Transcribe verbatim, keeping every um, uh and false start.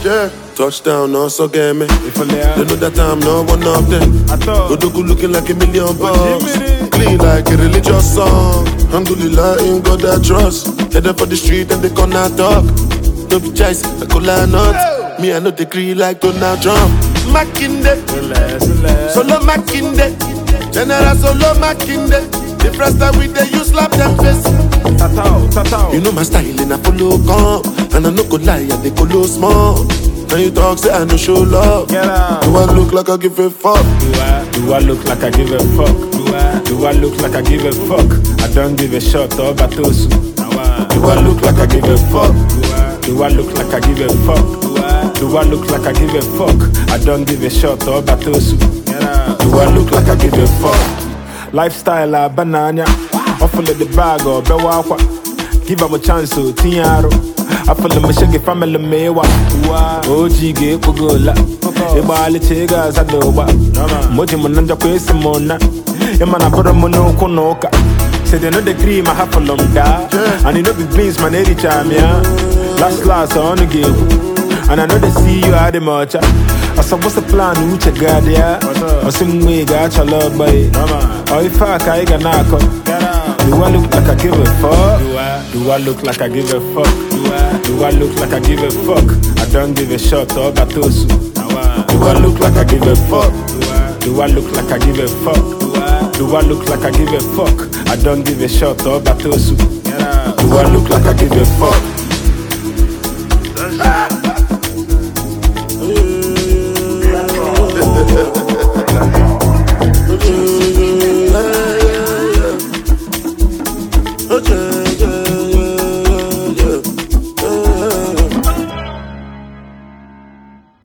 Yeah, touchdown, also get me. They know that I'm not one of them. Odogu looking like a million bucks. Clean like a religious song. Alhamdulillah, in God I trust. Headed for the street and they corner talk. No be choice, I could line up. Me, I know degree like Donald Trump. Makinde, solo Makinde. General solo Makinde. The first time we they use slap them face. Tatao, tatao. You know my style and I follow come. And I no go lie, I they go small. Now you talk, say I no show love. Get out. Do I look like I give a fuck? Do I, do I look like I give a fuck? Do I, do I look like I give a fuck? I don't give a shot or batosu. Do I look like I give a fuck? Do I, do I look like I give a fuck? Do I, do I look like I give a fuck? I don't give a shot or batosu. Do I look like I give a fuck? Lifestyle a banana. Offer the bag or bewakwa. Give them a chance to tiaro. I feel the machine family mewa. O G ge kugola. Ibali chega za doba. Moji mananja kwesi mona. Emana poro mono konoka. Say they know the cream I have for long da. And you know the beans man eri chamia. Last class on the game. And I know they see you at the march. I saw what's the plan which I got ya. I some way got your love boy. Or if I can get knock. Do I look like I give a fuck? Do I, do I look like I give a fuck? Do I, do I look like I give a fuck? I don't give a shot or batosu. Do I look like I give a fuck? Do I, do I look like I give a fuck? Do I, do I look like I give a fuck? I don't give a shot or batosu. Do I look like I give a fuck?